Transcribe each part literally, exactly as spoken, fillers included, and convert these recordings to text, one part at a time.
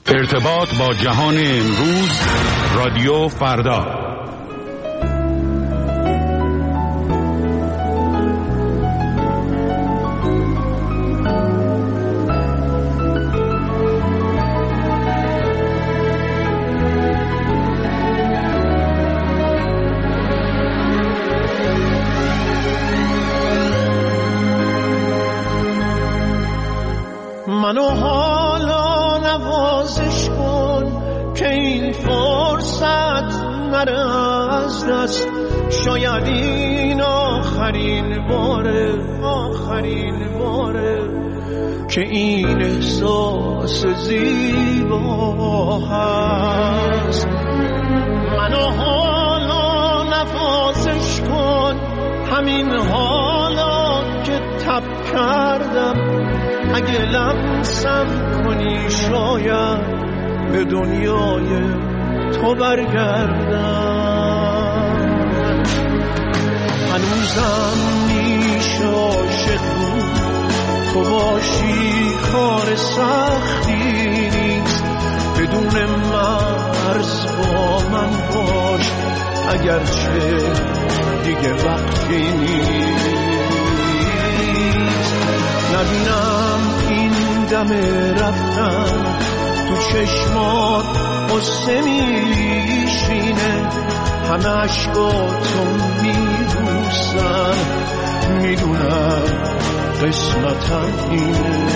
ارتباط با جهان امروز، رادیو فردا. منو حالا نوازش کن که این فرصت نره از دست. شاید این آخرین باره آخرین باره که این احساس زیبا هست. منو حالا نوازش کن، همین حالا که تب کردم. اگه لمسم کنی شاید به دنیای تو برگردم. هنوزم میشه عاشق بود تو باشی، کار سختی نیست. بدون مرز با من باش، اگرچه دیگه وقتی نیست. نبینم این دم رفتن تو چشمات قصه میشینه. همه عشقاتو میبوسن، میدونم قسمتم اینه.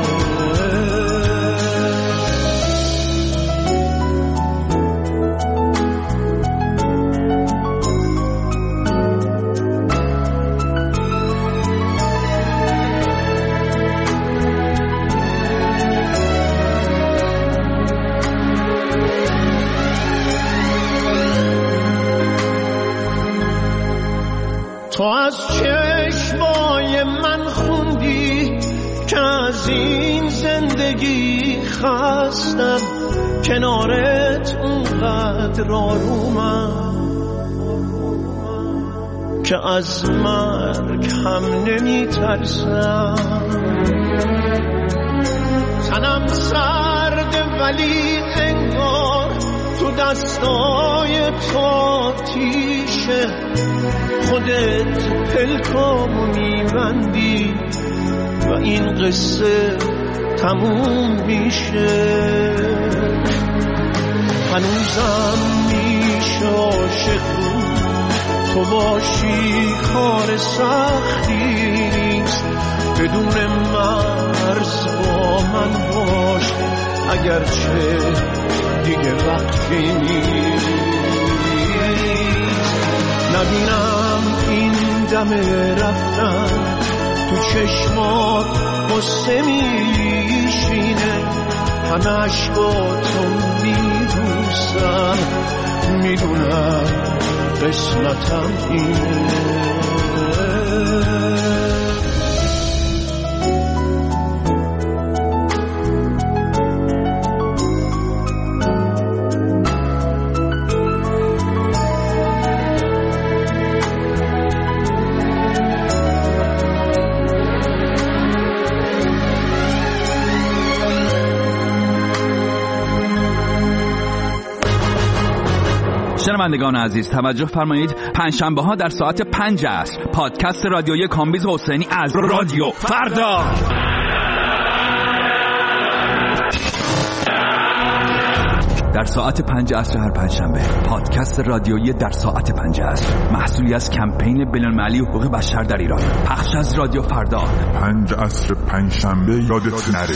تو از چشمای من خوندی که از این زندگی خستم. کنارت اونقدر آرومم که از مرگ هم نمی ترسم. تنم سرده ولی انگار تو دستای تو آتیشه. خودت پلکامو میبندی و این قصه تموم میشه. هنوزم میشه عاشق بود تو باشی، کار سختی نیست. بدون مرز با من باش، اگرچه دیگه وقتی نیست. نبینم این دم رفتن تو چشمات قصه میشینه. همه عشقاتو میبوسن، میدونم قسمتم اینه. شنوندگان عزیز توجه فرمایید، پنجشنبه ها در ساعت پنج عصر پادکست رادیویی کامبیز حسینی از رادیو فردا. در ساعت پنج عصر هر پنجشنبه پادکست رادیویی در ساعت پنج عصر، محصولی از کمپین بین‌المللی حقوق بشر در ایران، پخش از رادیو فردا. پنج عصر پنجشنبه یادت نره.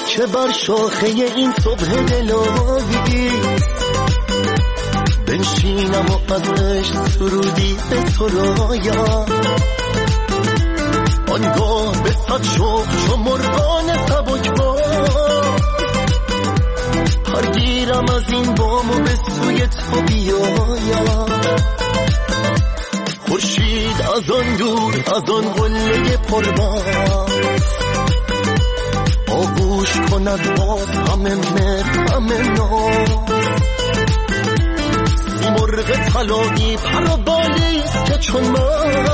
که بر شاخه این صبح دلایی بنشینم و از عشق سرودی به تو رایم، آنگاه به صد شوق چو مرغان سبکبار پرگیرم از این بام و به سوی تو بیایم. خورشید از آن دور از آن قله پربار آغوش کند باز همه مهر همه ناز. مرغ طلایی پر و بالیست که چون من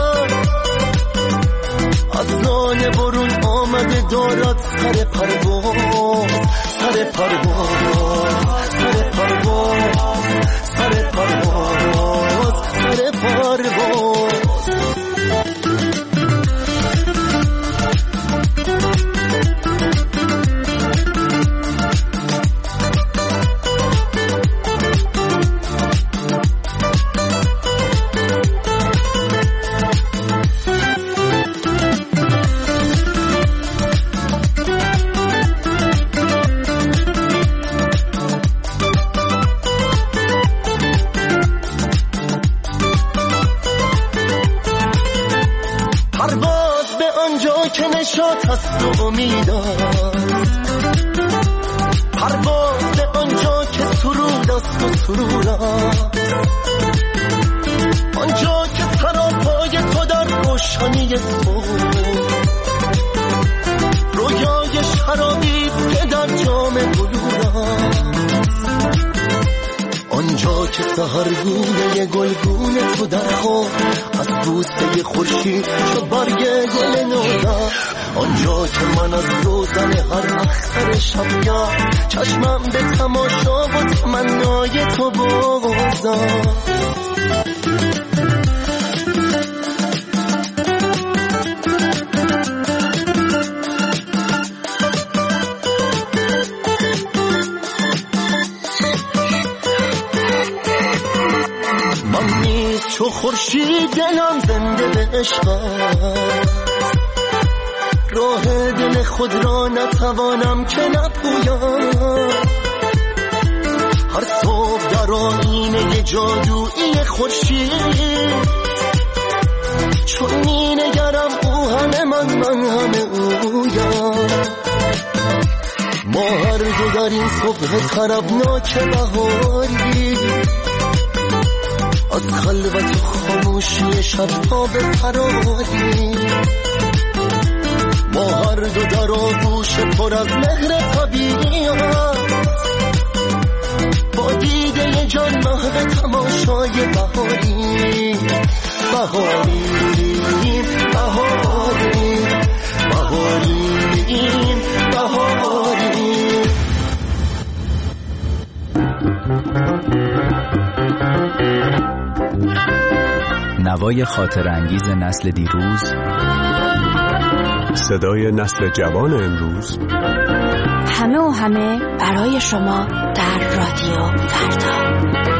از لانه برون آمده دارد سر پرواز، سر پرواز، سر پرواز، سر پرواز، سر پرواز. نشاط هست و امیدست، پرواز به آنجا که سرود است و سرورست، آنجا که سراپای تو در روشنی تو رویای شرابی که در جام بلورست، آنجا که سحرگونه گلگونه تو در خواب از بوسه خورشید چو برگ گل نوزد، آنجا که من از روزن هر اختر شبگه چشمم به تماشا و تمنای تو بازم. من نیز چو خورشید دلم زنده به عشقم، راه دل خود را نتوانم که نپویم، هر صبح در آینه جادویی خورشید چون می نگرم او همه من من همه اویم. ما هر دو در این صبح طربناک بهاری از خلوت خاموشی شب تا به فراری، ما هر دو در آغوش پر از مهر طبیعی با دیده جان محو تماشای بهاری، بهاری بهاری بهاری بهاری. نوای خاطر انگیز نسل دیروز، صدای نسل جوان امروز، همه و همه برای شما در رادیو فردا.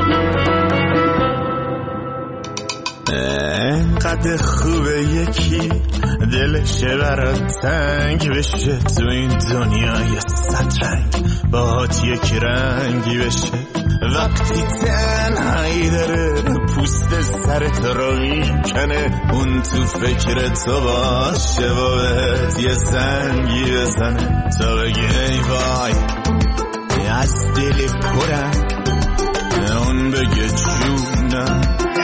انقدر خوبه یکی دلش برات تنگ بشه تو این دنیای سترنگ باهات یک رنگی بشه، وقتی تنهایی داره پوست سرت رو میکنه اون تو فکر تو باشه و بهت یه زنگی بزنه تا بگی ای وای از دل پرم، اون بگه جونم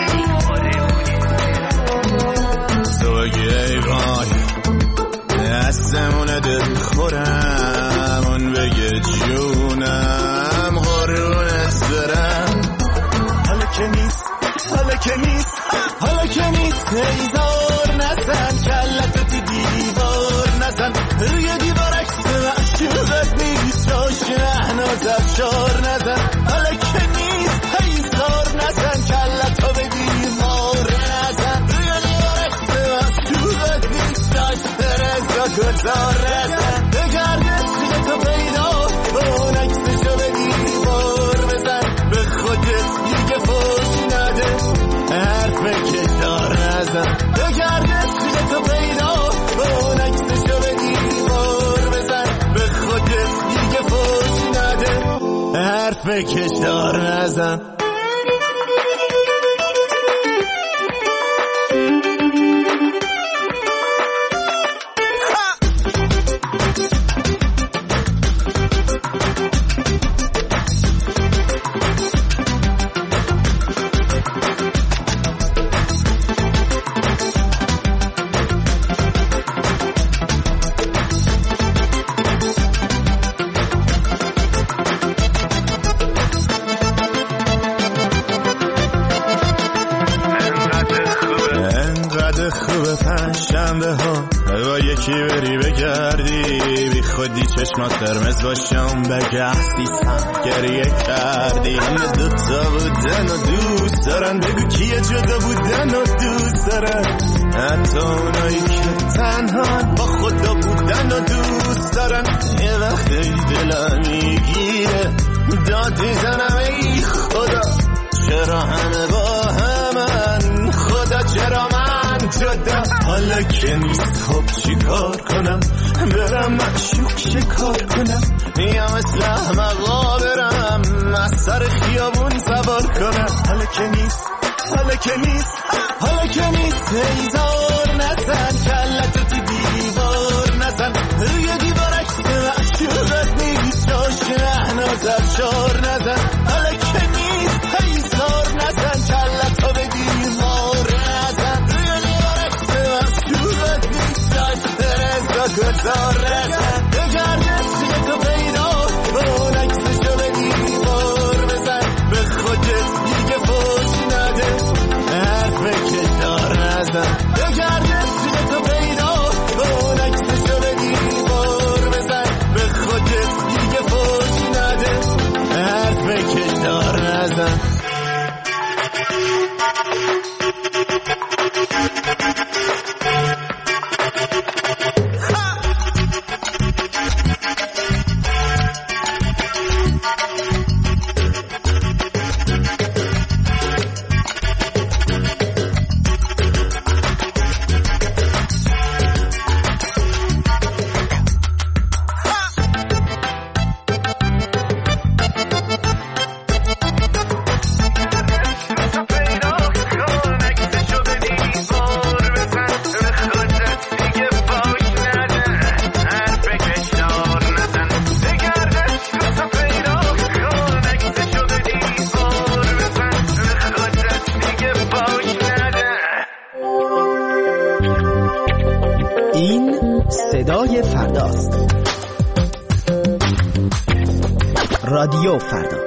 تو بگی ای وای دستمون دل خورم، اون بگه جونم قرونت برم. حالا که نیست حالا که نیست حالا که نیست هیزار نزن کلتو تی دیوار نزن، روی دیوار عکس معشوقت نیست شاشنه نازفشار نزن. حالا که نیست هیزار نزن کلتو به دیوار نزن، روی دیوار عکس معشوقت نیست شاشنه گذار نزن. بگرد سوی تو پیدا با اون عکسشو به دیوار بزن، به خودت دیگه فوش نده حرف کشار نزن. بگرد سوی تو پیدا با اون عکسشو به دیوار بزن، به خودت فکرش دار نزن. چشمات قرمز باشم بگه احسیستم گریه کردی. همه دوتا بودن و دوست دارن، بگو کیه جدا بودن و دوست دارن. حتی اونایی که تنها با خدا بودن و دوست دارن. یه وقتی دلم میگیره داد میزنم ای خدا چرا همه با همن، خدا چرا من جدا. حالا که نیست خب چی کار کنم، برم مشوق شکار کنم یا مثل احمقا برم از سر خیابون سوار کنم. حالا که نیست حالا که نیست حالا که نیست هیزار نزن، کلتو تو دیوار نزن، روی دیوار عکس معشوقت نیست جاش احناز افشار نزن. حالا که نیست هیزار نزن، کلتو به دیوار نزن، روی دیوار عکس معشوقت نیست جاش گذار نزن. بگرد سیه تو پیدا اون عکسشو به دیوار بزن، به خودت دیگه فوش نده حرف کشدار نزن. بگرد سیه تو پیدا اون عکسشو به دیوار بزن، به خودت دیگه فوش نده حرف کشدار نزن. صدای فرداست. رادیو فردا.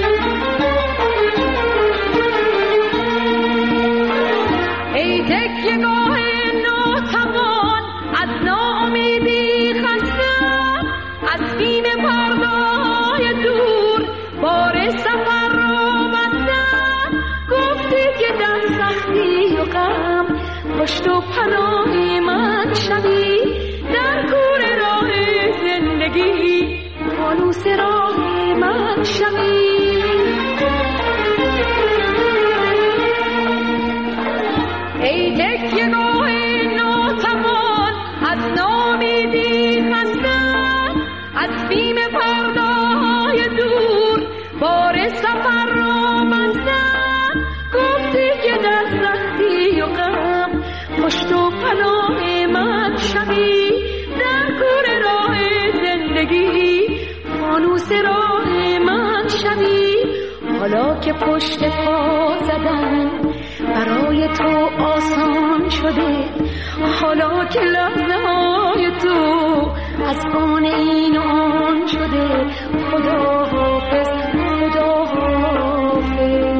Take پشت و پناه من شوی، در کور راه زندگی فانوس راه من شوی. ای تکیه گاه ناتوان از نامیدی خستم، از بیم فرداهای دور بار سفر را من زد. گفتی که در سختی و غم پشت و پناه من شوی، در کور راه زندگی فانوس راه من شوی. حالا که پشت پا زدن برای تو آسان شده، حالا که لحظه های تو از آن این و آن شده، خدا حافظ خدا حافظ.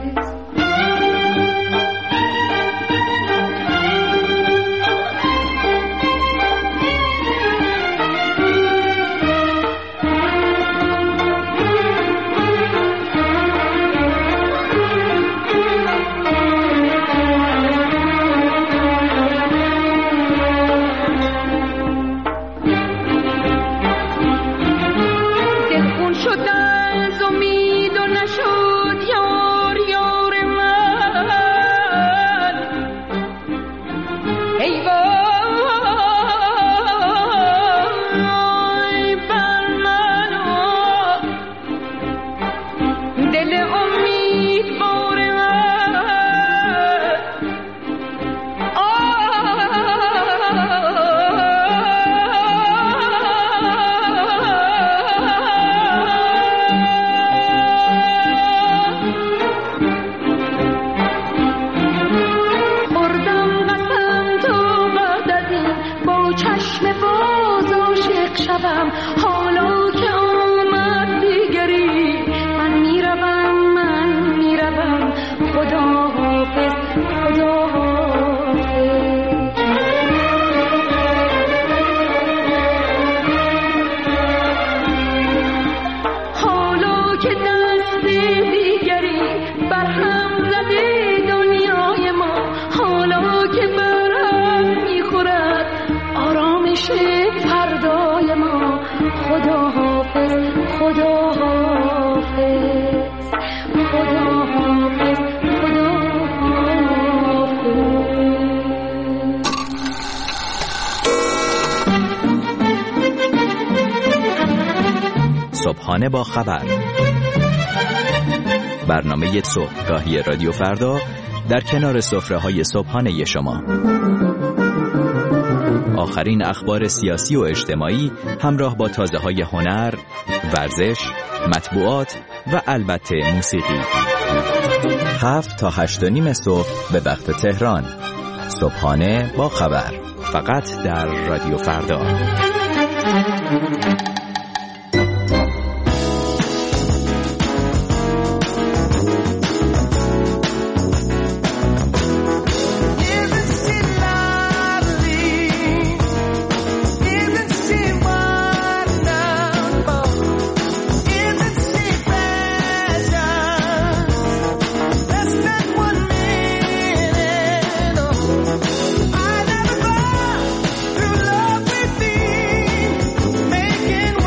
حالا که آمد دیگری من میروم من میروم، خدا حافظ خدا حافظ. حالا که دست دیگری برهم زده دنیای ما، حالا که برهم میخورد آرامش فردای ما، خدا حافظ خدا حافظ خدا حافظ خدا حافظ. صبحانه با خبر، برنامه صبحگاهی رادیو فردا در کنار سفره‌های صبحانه شما. آخرین اخبار سیاسی و اجتماعی همراه با تازه‌های هنر، ورزش، مطبوعات و البته موسیقی. هفت تا هشت و نیم صبح به وقت تهران. صبحانه با خبر، فقط در رادیو فردا. Making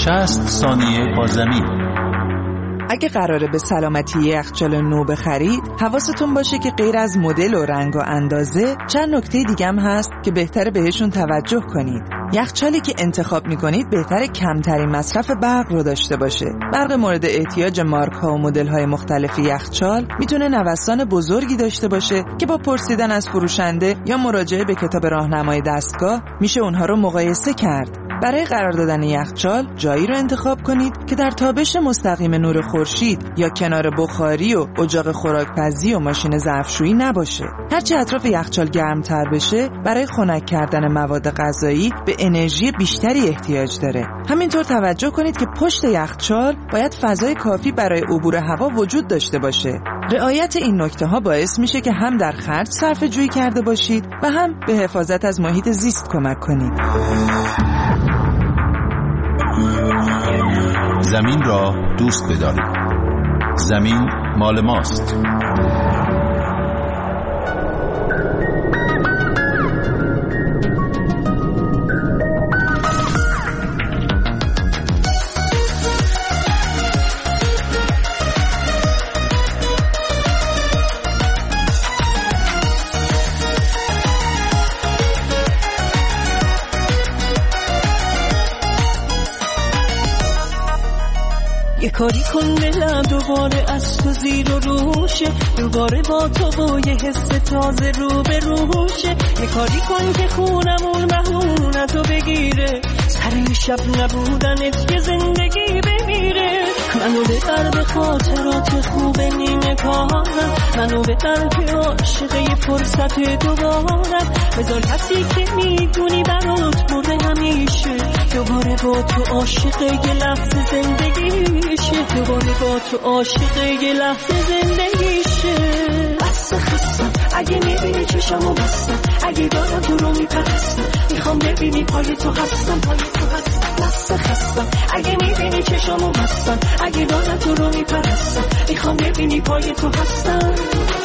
شصت ثانیه با زمین. اگه قراره به سلامتی یخچال نو بخرید، حواستون باشه که غیر از مدل و رنگ و اندازه، چند نکته دیگه هم هست که بهتره بهشون توجه کنید. یخچالی که انتخاب میکنید بهتره کمترین مصرف برق رو داشته باشه. برق مورد احتیاج مارک ها و مدل های مختلف یخچال میتونه نوسان بزرگی داشته باشه که با پرسیدن از فروشنده یا مراجعه به کتاب راهنمای دستگاه میشه اونها رو مقایسه کرد. برای قرار دادن یخچال جایی رو انتخاب کنید که در تابش مستقیم نور خورشید یا کنار بخاری و اجاق خوراکپزی و ماشین ظرفشویی نباشه. هرچه اطراف یخچال گرمتر بشه، برای خنک کردن مواد غذایی به انرژی بیشتری احتیاج داره. همینطور توجه کنید که پشت یخچال باید فضای کافی برای عبور هوا وجود داشته باشه. رعایت این نکته ها باعث میشه که هم در خرج صرفه جویی کرده باشید و هم به حفاظت از محیط زیست کمک کنید. زمین را دوست بدارید. زمین مال ماست. یه کاری کن دلم دوباره از تو زیر و روشه، دوباره با تو و یه حس تازه رو به روشه. یه کاری کن که خونمون مهون تو بگیره، سر شب نبودنت که زندگی بمیره. منو ببر به خاطرات خوب نیمه کارم، منو ببر که عاشقه فرصت دوبارم. بذار کسی که میدونی برات برده همیشه، دوباره با تو عاشقه یه لحظه زندگیشه، دوباره با تو عاشقه یه لحظه زندگیشه. بس خستم اگه میبینی چشمو بستم، اگه دارم تو رو میپرستم، میخوام ببینی پای تو هستم، پای تو هستم. بس خستم اگه میبینی چشمو بستم، اگه دارم تو رو میپرستم، میخوام ببینی پای تو هستم.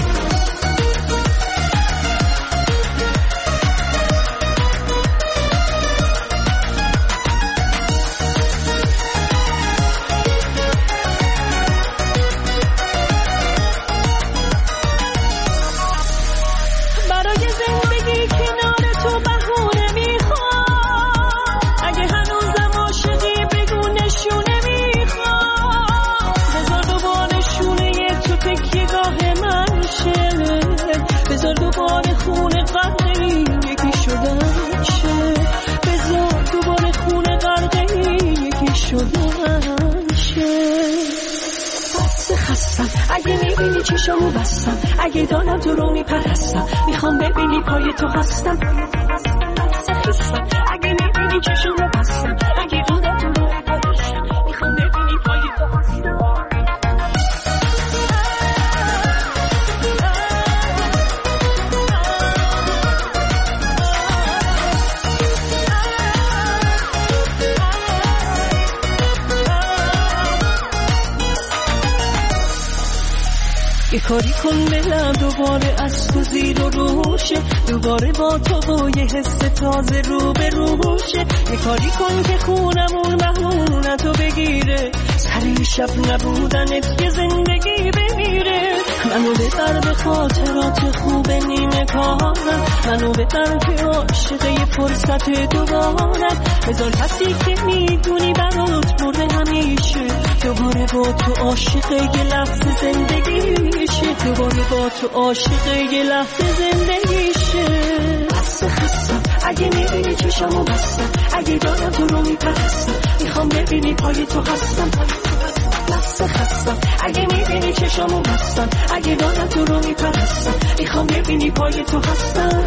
اگه میبینی چشمو بستم، اگه دارم تو رو میپرستم، میخوام ببینی پای تو هستم. اگه میبینی چشمو بستم، اگه دارم تو رو میپرستم، میخوام ببینی پای تو هستم. یه کاری کن دلم دوباره از تو زیر و روشه، دوباره با تو و یه حس تازه رو به روشه. یه کاری کن که خونمون مهون تو بگیره، سر شب نبودنت یه زندگی بمیره. منو ببر به خاطرات خوب نیمه کارم، منو ببر که عاشقه یه فرصت دوبارم. بذار کسی که میدونی برات برده همیشه، دوباره با تو عاشقه یه لحظه زندگیشه، دوباره با تو عاشقه یه لحظه زندگیشه. بس خستم اگه میبینی چشمو بستم، اگه دارم تو رو میپرستم، میخوام ببینی پای تو هستم. بس خستم اگه میبینی چشمو بستم، اگه دارم تو رو میپرستم، میخوام ببینی پای تو هستم.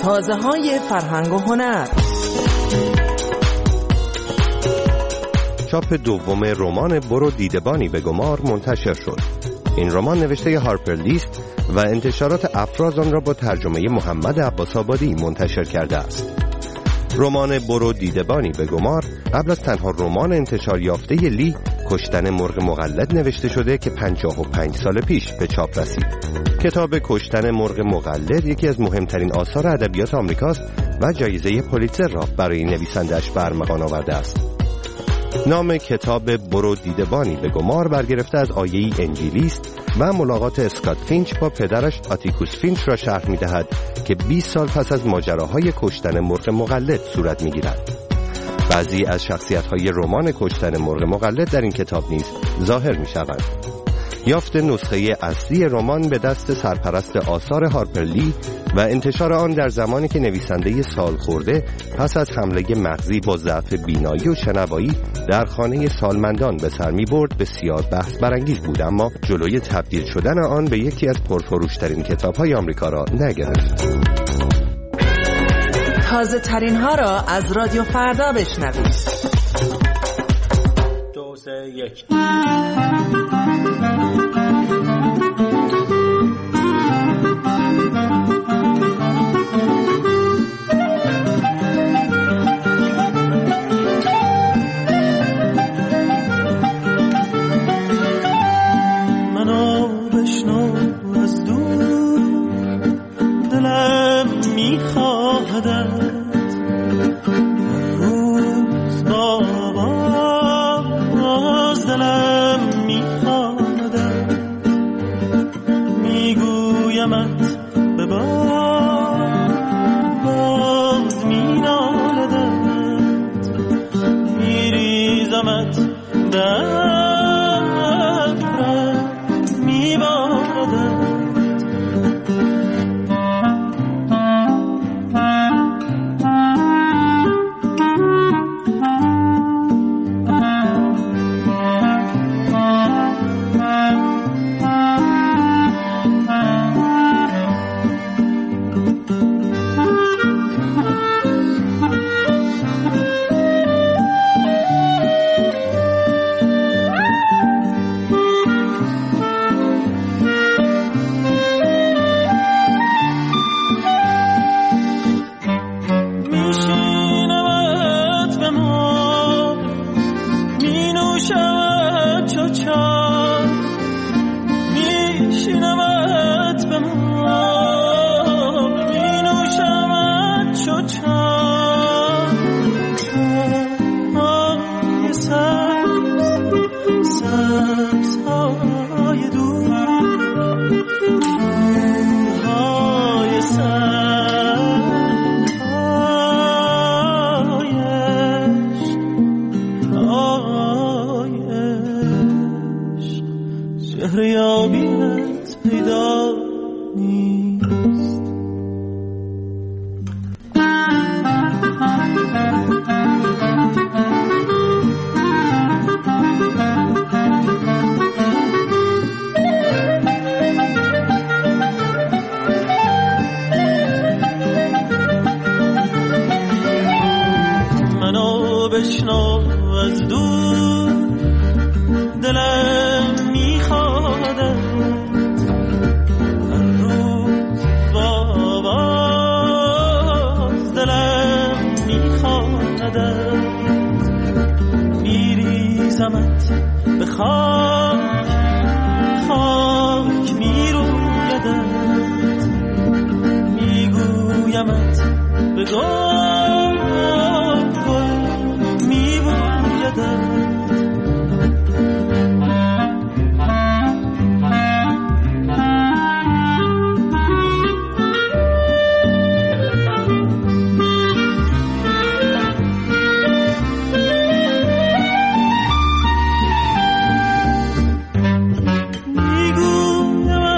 تازه های فرهنگ و هنر. چاپ دوم رمان برو دیدبانی به گمار منتشر شد. این رمان نوشته هارپر لیست و انتشارات افراز آن را با ترجمه محمد عباس آبادی منتشر کرده است. رمان برو دیدبانی به گمار قبل از تنها رمان انتشار یافته لی کشتن مرغ مقلد نوشته شده که پنجاه و پنج سال پیش به چاپ رسید. کتاب کشتن مرغ مقلد یکی از مهمترین آثار ادبیات آمریکاست و جایزه پولیتزر را برای نویسنده‌اش برمغان آورده است. نام کتاب برو دیدبانی به گمار برگرفته از آیه‌ای انجیلی است و ملاقات اسکات فینچ با پدرش آتیکوس فینچ را شرح می‌دهد که بیست سال پس از ماجراهای کشتن مرغ مقلد صورت می‌گیرد. بعضی از شخصیت‌های رمان کشتن مرغ مقلد در این کتاب نیز ظاهر می‌شوند. یافت نسخه اصلی رمان به دست سرپرست آثار هارپر لی و انتشار آن در زمانی که نویسنده سال خورده پس از حمله مغزی با ضعف بینایی و شنوایی در خانه سالمندان به سر می برد بسیار بحث برانگیز بود، اما جلوی تبدیل شدن آن به یکی از پرفروشترین کتاب‌های آمریکا را نگرفت. تازه ترین ها را از رادیو فردا بشنوید. دو سه یک.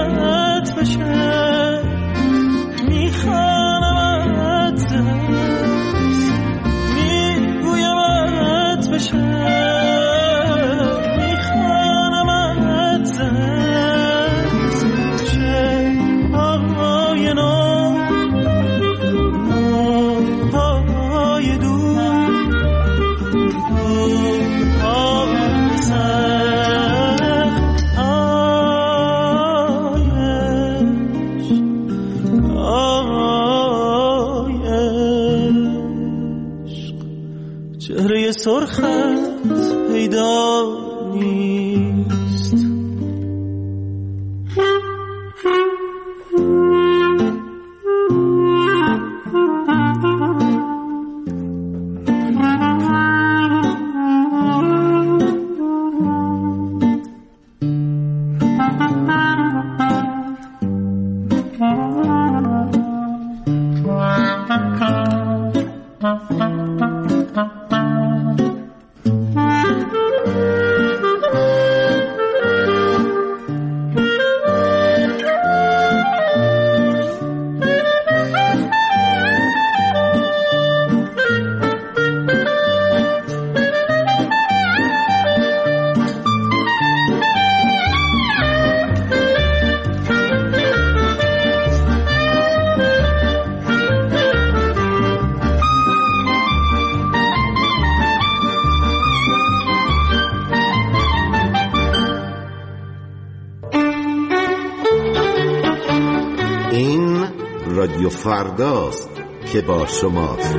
میخوانمت چهره سرخت پیدا نیست. رادیو فرداست که با شماست.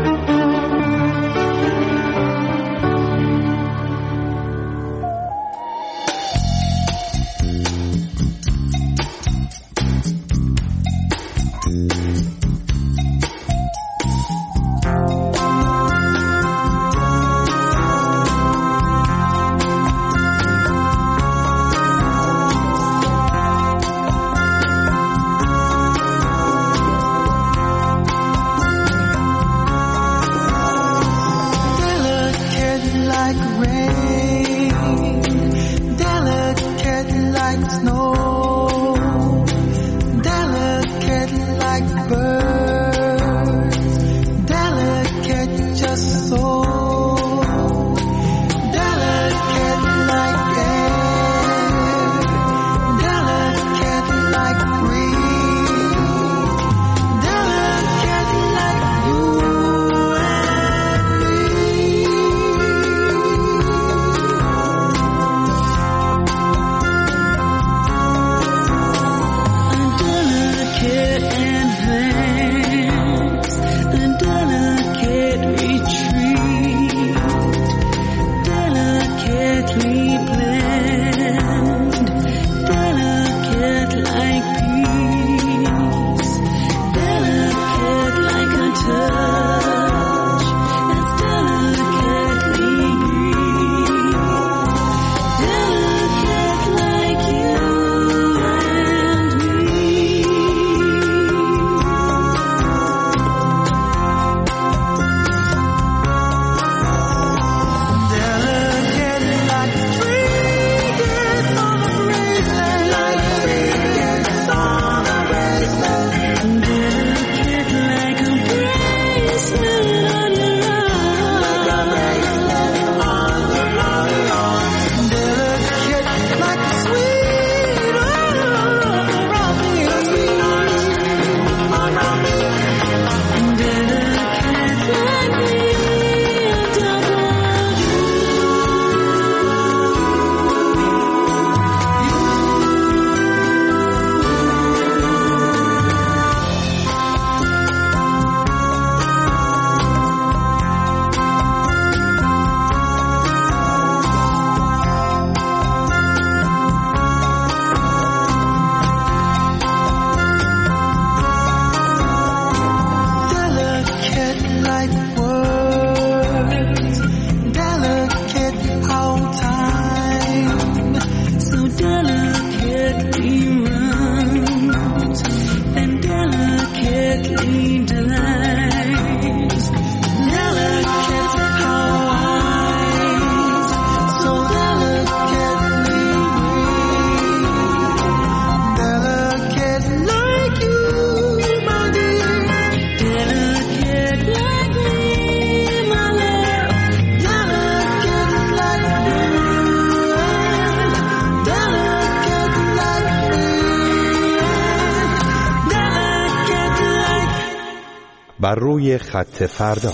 بر روی خط فردا.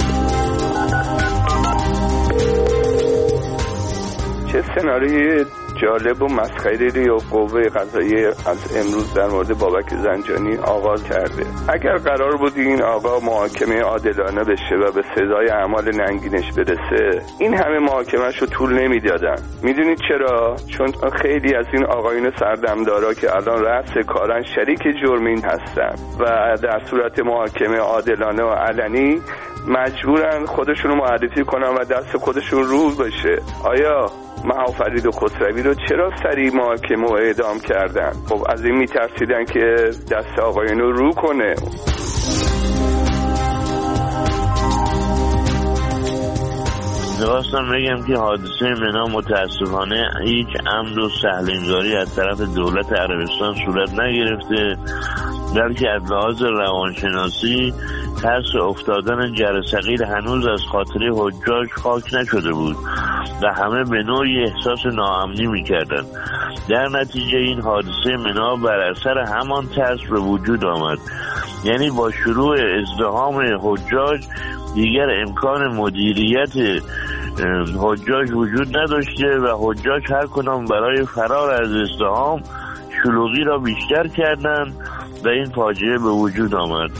چه سناریوی جالب و مسخره و قوه قضاییه از امروز در مورد بابک زنجانی آغاز کرده. اگر قرار بود این آقا محاکمه عادلانه بشه و به سزای اعمال ننگینش برسه، این همه محاکمه‌شو طول نمیدادن. میدونید چرا؟ چون خیلی از این آقایون سردمدارا که الان رأس کارن شریک جرم این هستن و در صورت محاکمه عادلانه و علنی مجبورن خودشونو معرفی کنن و دست خودشون رو بشه. آیا مهافرید و خسروی رو چرا سریع محاکمه و اعدام کردن؟ خب از این میترسیدن که دست آقایون رو رو کنه. خواستم بگم که حادثه منا متاسفانه هیچ عمد و سهل‌انگاری از طرف دولت عربستان صورت نگرفته، بلکه از لحاظ روانشناسی ترس افتادن جرثقیل هنوز از خاطره حجاج خاک نشده بود و همه به نوعی احساس ناامنی می‌کردند. در نتیجه این حادثه منا بر اثر همان ترس به وجود آمد. یعنی با شروع ازدحام حجاج دیگر امکان مدیریت حجاج وجود نداشته و حجاج هر کدام برای فرار از ازدحام شلوغی را بیشتر کردند و این فاجعه به وجود آمد.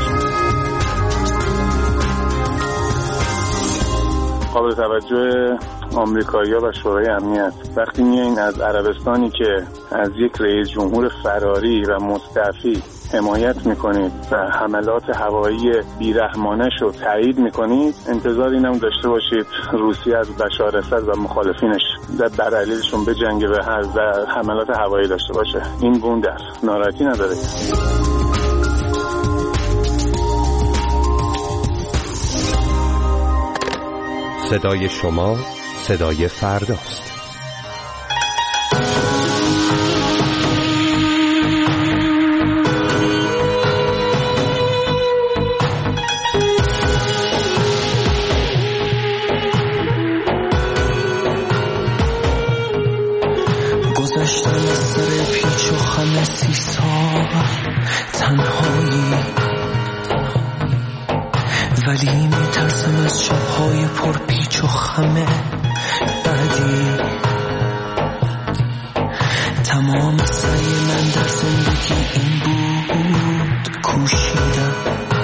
قابل توجه آمریکایی‌ها و شورای امنیت وقتی میایین از عربستانی که از یک رئیس جمهور فراری و مستعفی حمایت میکنید و حملات هوایی بیرحمانش رو تایید میکنید، انتظار اینم داشته باشید روسیه از بشار اسد و مخالفینش بر علیهشون بجنگه و حملات هوایی داشته باشه. این بوند است، ناراحتی نداره. صدای شما صدای فرداست. گذشتن از سر پیچ و خم سی سال تنهایی، ولی میترسم از شبهای پر پیچ و خم بعدی. تمام سعی من در زندگی این بود کوشیدم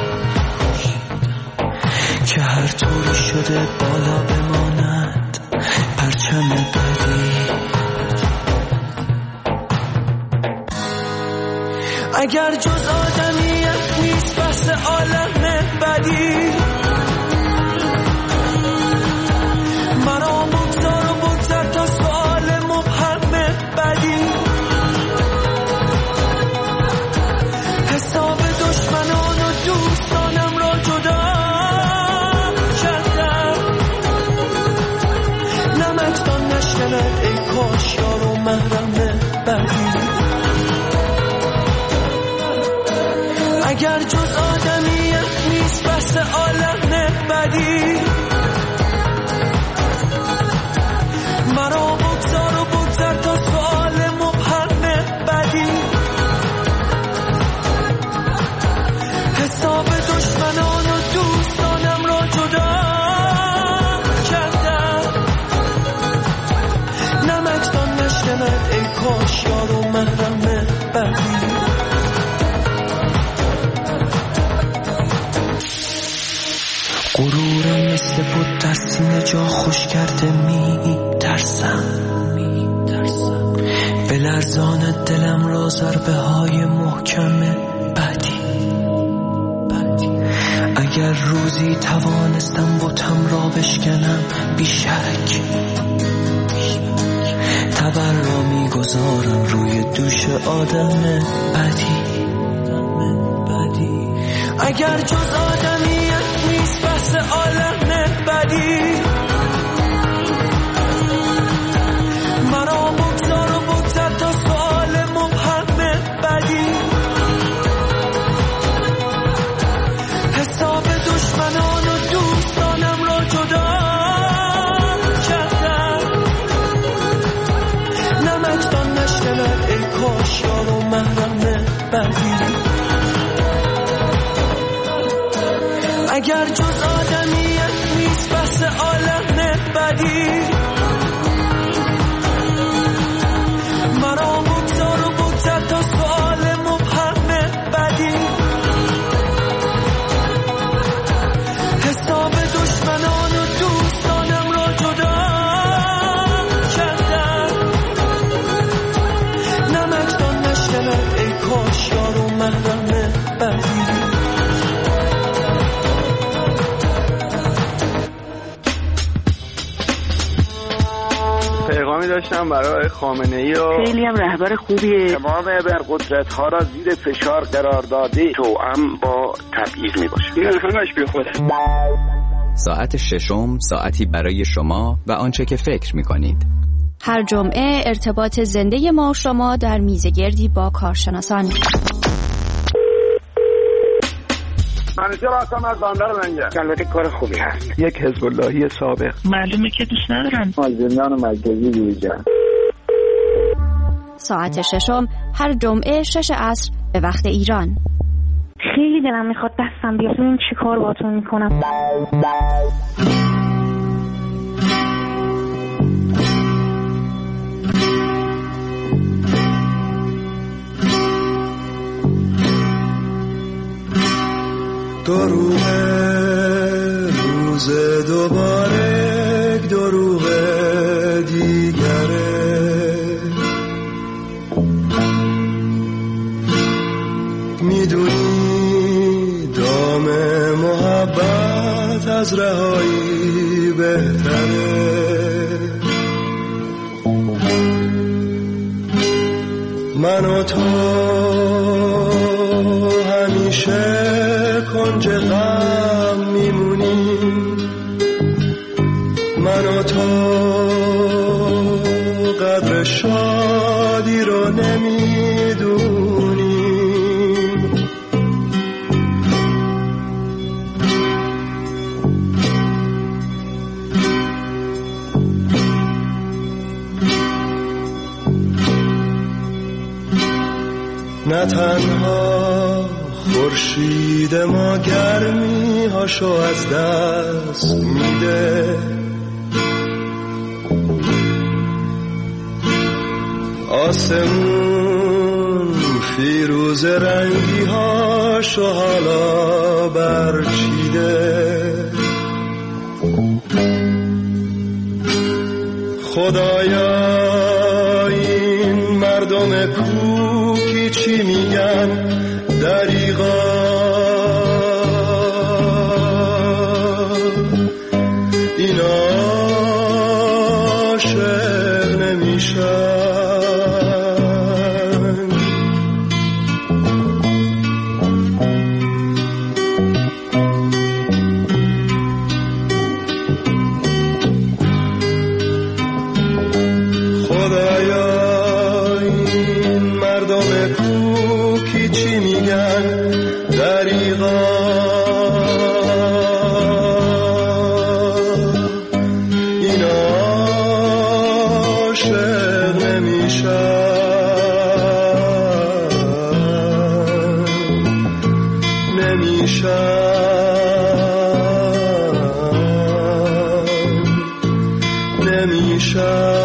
که هر طوری شده بالا بماند پرچم بعدی. اگر جز آدمیت نیست بحث عالم بدی، مرا بگذار و بگذر تا سوال مبهم بدی. حساب دشمنان و دوستانم را جدا کردم، نمکدان نشکند ای کاش یار و محرم بدی. اگر جز آدمیت نیست بحث عالم بدی، مرا بگذار و بگذر تا سوال مبهم بدی. حساب دشمنان و دوستانم را جدا کردم، نمکدان نشکند ای کاش یار و محرم بدی. غرورم مثل بود در سینه جا خوش کرده می ترسم، به لرزان دلم را ضربه های محکم بعدی. اگر روزی توانستم بتم را بشکنم بیشک، تبر را می گذارم روی دوش آدم بعدی. اگر جز آدمیت نیست بحث عالم بدی، مرا بگذار و بگذر تا سوال مبهم بدی. حساب دشمنان و دوستانم را جدا کردم، نمکدان نشکند ای کاش یار و محرم بدی. اگر جز آدمیت نیست بحث عالم بدی، خامنه‌ای و خیلی هم رهبر خوبیه. تمام ابرقدرت‌ها را زیر فشار قرار داده، توأم با تبعیض میباشه. این همش بی خوده. ساعت ششم ساعتی برای شما و آنچه که فکر می‌کنید. هر جمعه ارتباط زنده ما و شما در میزگردی با کارشناسان. منیجر هستم از بندر لنگر. البته کار خوبی هست. یک حزب اللهی سابق. معلومه که دوست ندارن. زندان مرکزی دیجان. ساعت ششم هر جمعه شش عصر به وقت ایران. خیلی دلم میخواد دستم بیاد ببینم چی کار باهاتون میکنم. دروغ روز دوباره دروغ دیگره، میدونی دام محبت از رهایی بهتره. من و تو همیشه کنج غم میمونیم، من و تو قدر شادی رو نمیدونیم. نه تنها خورشید ما گرمی هاشو از دست میده، آسمون فیروز رنگی هاشو حالا برچیده. خدایا این مردم کوکی چی میگن؟ دریغا این عاشق نمیشن. خدایا این مردم کوکی چی میگن؟ دریغا این عاشق نمیشن، نمیشن، نمیشن.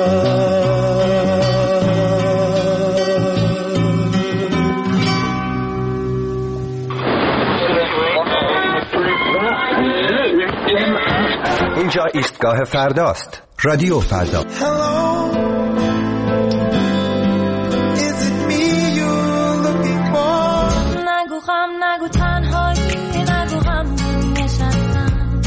اینجا ایستگاه فرداست. رادیو فردا. نگو غم، نگو تنهایی، نگو غم نشستم.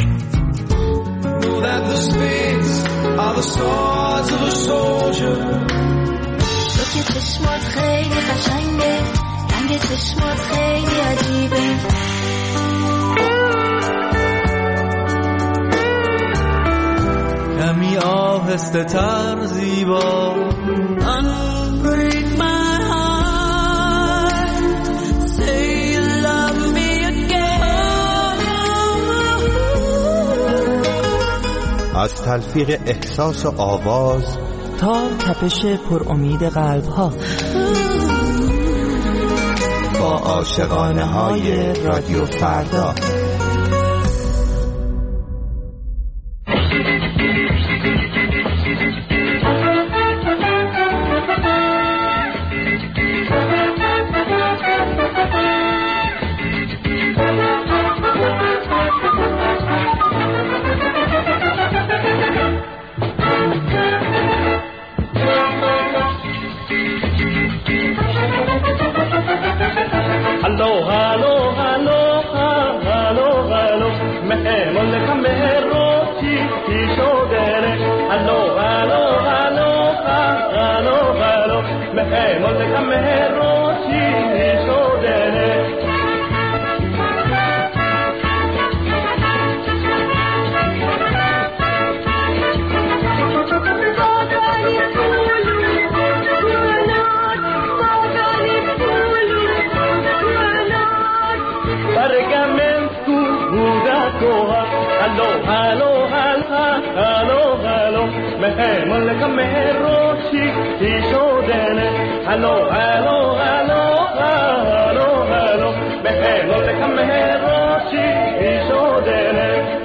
تو که چشمات خیلی قشنگه، رنگ چشمات خیلی عجیبه. کمی آهسته تر زیبا. Unbreak my heart, say you love me again. از تلفیق احساس و آواز تا تپش پر امید قلب ها، با عاشقانه های رادیو فردا. Hello, hello, hello, hello. مال مهراشی شده Hello, hello, hello, hello, hello. مهمون لکه مهروشی تی شدنه. Hello, hello, hello, hello, hello. مهمون لکه مهروشی تی شدنه.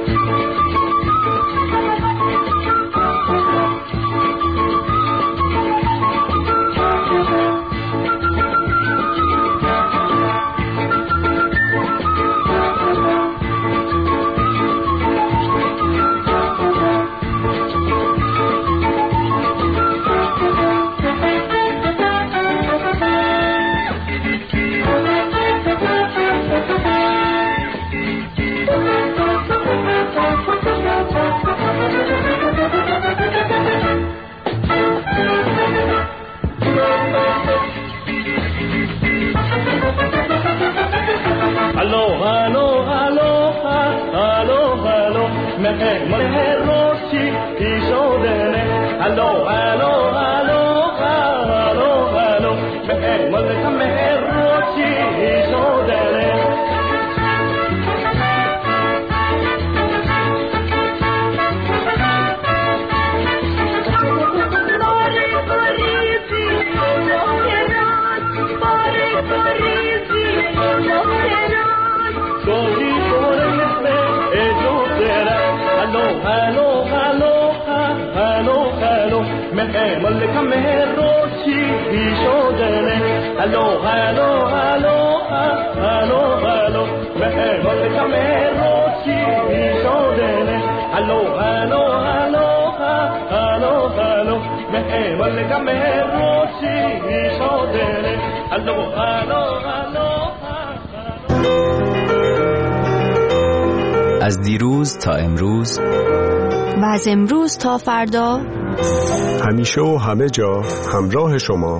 از دیروز تا امروز و از امروز تا فردا، همیشه و همه جا همراه شما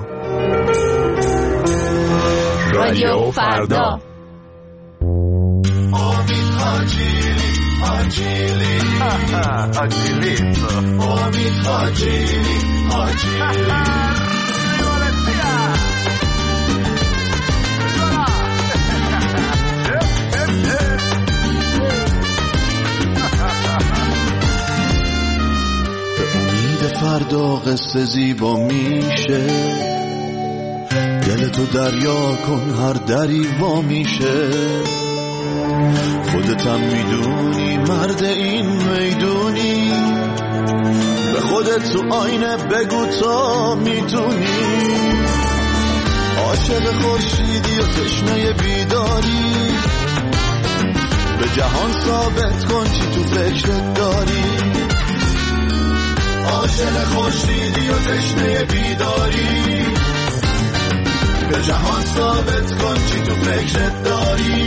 رادیو فردا. امید حاجیلی حاجیلی حاجیلیتو امید حاجیلی حاجیلی فردا قصه زیبا میشه، دل تو دریا کن هر دری وا میشه. خودتم میدونی مرد این میدونی، به خودت تو آینه بگو تا میتونی. عاشق خورشیدی و تشنه بیداری، به جهان ثابت کن چی تو فکرت داری. عاشق خورشیدی و تشنه بیداری، به جهان ثابت کن چی تو فکرت داری.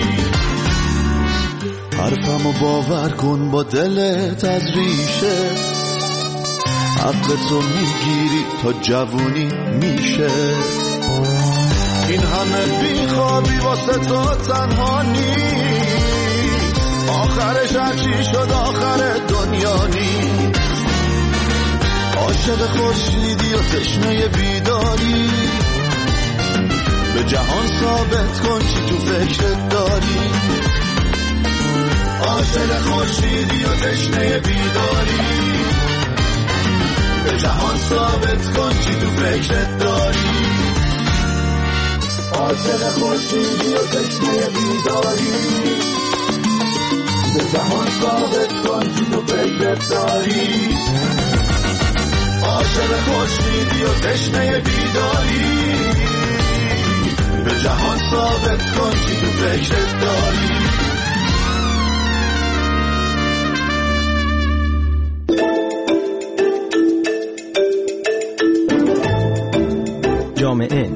حرفمو باور کن با دلت از ریشه، عقلتو میگیری تا جوونی میشه. این همه بیخوابی واسه تو تنها نیست، آخرش هرچی شد آخر دنیا نیست. عاشق خورشیدی و تشنه بیداری، به جهان ثابت کن چی تو فکرت داری. عاشق خورشیدی و تشنه بیداری، به جهان ثابت کن چی تو فکرت داری. عاشق خورشیدی و تشنه بیداری، به جهان ثابت کن چی تو فکرت داری. عاشق خورشیدی و تشنه بیداری، به جهان ثابت کن چی تو فکرت داری. جامعه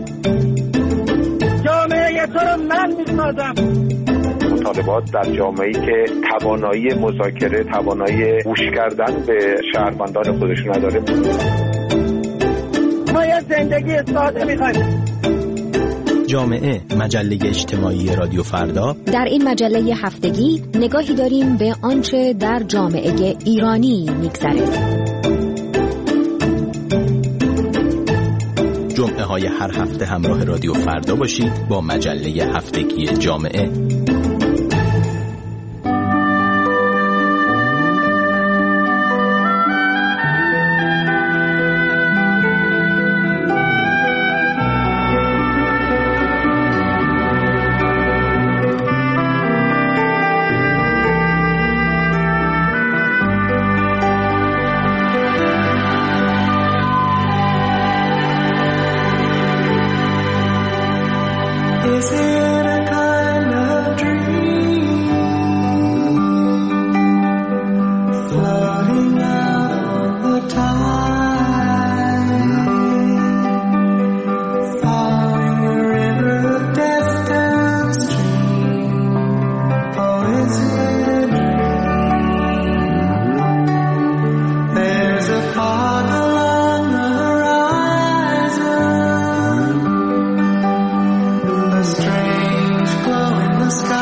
جامعه تو رو من میسازم. مطالبات در جامعه‌ای که توانایی مذاکره، توانایی گوش کردن به شهروندان خودش نداره. ما یه زندگی ساده میخوایم. جامعه، مجله اجتماعی رادیو فردا. در این مجله هفتگی نگاهی داریم به آنچه در جامعه ایرانی میگذره. جمعه های هر هفته همراه رادیو فردا باشید با مجله هفتگی جامعه. Strange glow in the sky.